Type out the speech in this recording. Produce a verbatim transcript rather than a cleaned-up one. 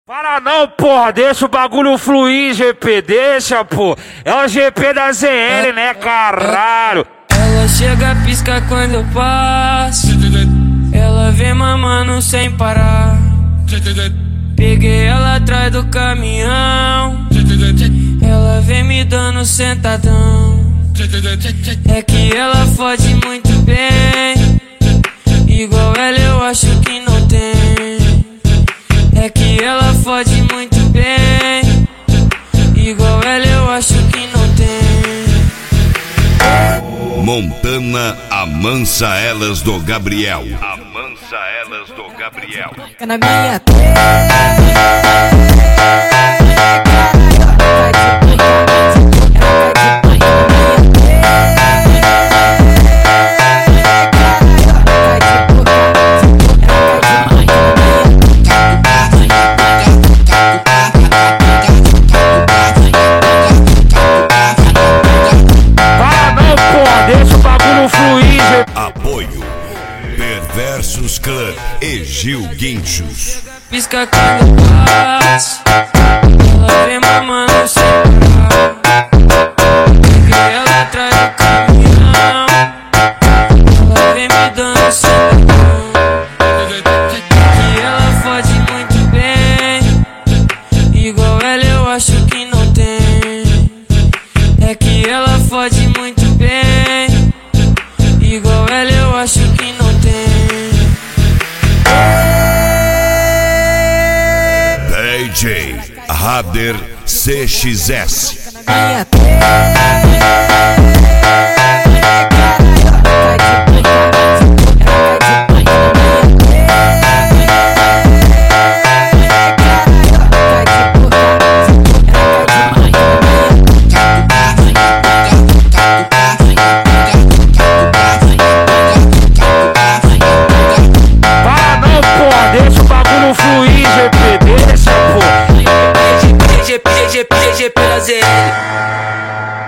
Para não, porra, deixa o bagulho fluir, G P, deixa, pô. É o G P da Z L, né, caralho? Ela chega, pisca quando eu passo. Ela vem mamando sem parar. Peguei ela atrás do caminhão. Ela vem me dando sentadão. É que ela fode muito bem. Igual ela eu acho que não tem. É que ela fode muito bem. Igual ela eu acho que não tem. Montana amansa elas do Gabriel. Amansa elas do Gabriel. Na minha Apoio Perversos Clã e Gil Guinchos. Pisca quando eu passo. Ela vem mamando sem parar. Peguei ela atrás do caminhão. Ela vem me dando sentadão. Que ela fode muito bem. Igual ela eu acho que não tem. É que ela fode muito bem. Igual ela eu acho que não tem. D J Rader C X S. G P da Z L.